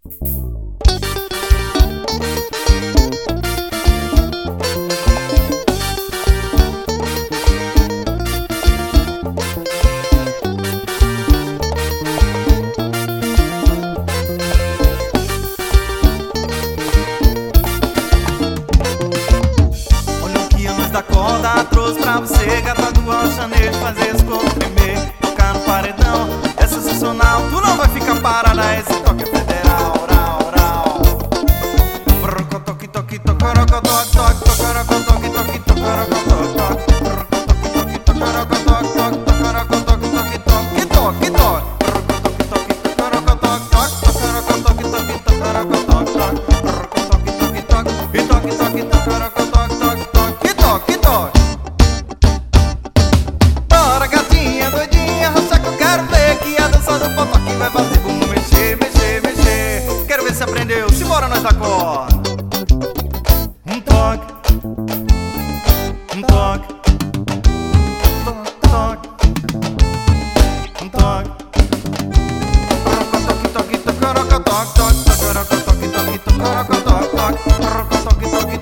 Da corda trouxe pra você, gata do alchaneiro, fazer esse corpo tremer, tocar no paredão, é sensacional. Tu não vai ficar parada, esse toque é federal, rau, rau. Toque, toque, toque, toque, toque, toque, toque, toque, toque, bora gatinha doidinha, rocha que eu quero ver, que a dança do potoque vai fazer bumbum mexer, mexer, mexer. Quero ver se aprendeu, simbora nós da corda. Um toque, um toque, toque, um toque. Toque, toque, toque, toque, toque, toque, toque, toque, toque, toque, toque, toque,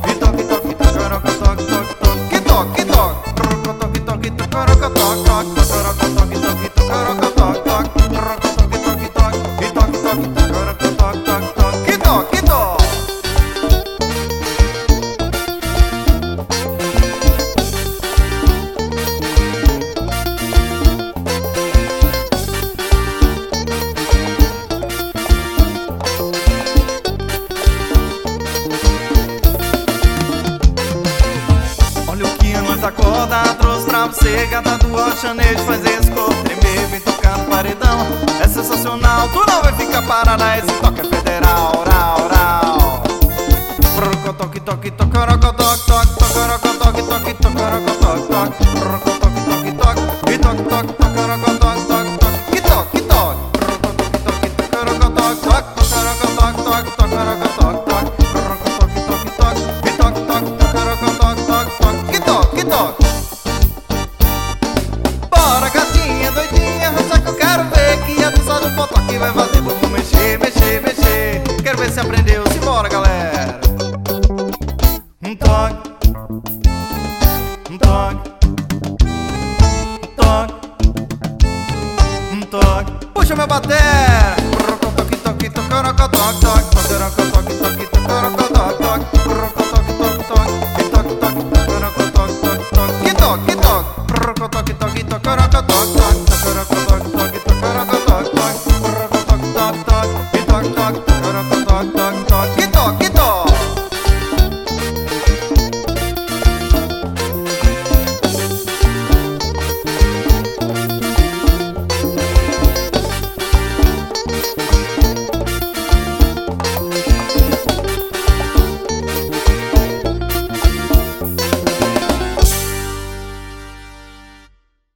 da corda trouxe pra você, gata do alchaneiro, fazer esse corpo tremer, vem tocar no paredão, é sensacional. Tu não vai ficar parada, esse toque é federal, rau, rau. Toque, toque, toque, toque, toque, toque, toque, toque, toque, toque, toque, toque, toque, toque,